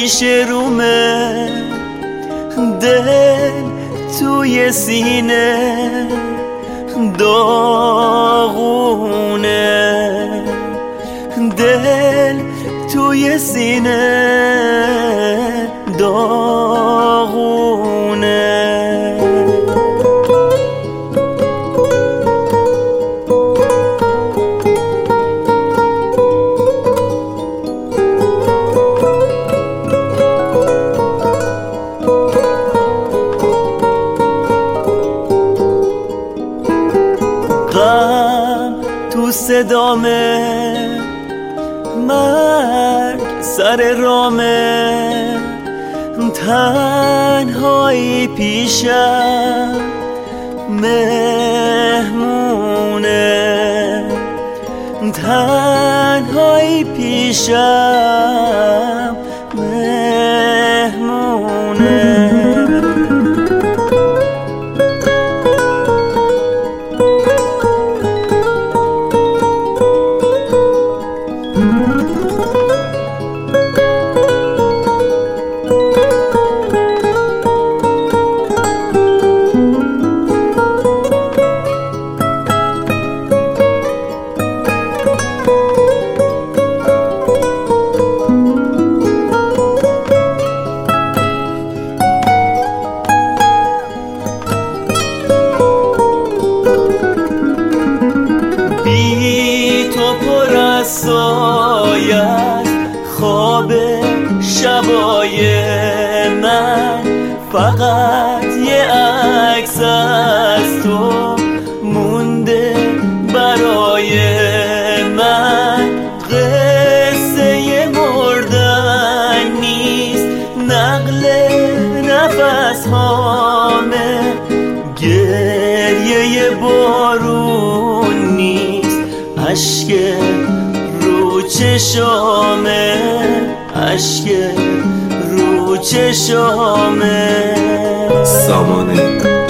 پیش رومه، دل توی سینه داغونه، دل توی سینه داغونه. غم تو صدامه، مرگ سر رامه، تنهایی پیشم مهمونه، تنهایی پیشم مهمونه. بی تو پر از سایه است خواب شبای من، فقط یه عکس از تو مونده برای من. قصه مردن نیست، نقل نفس هامه، گریه بارون نیست، اشک رو چشامه، اشک رو چشامه. سامانه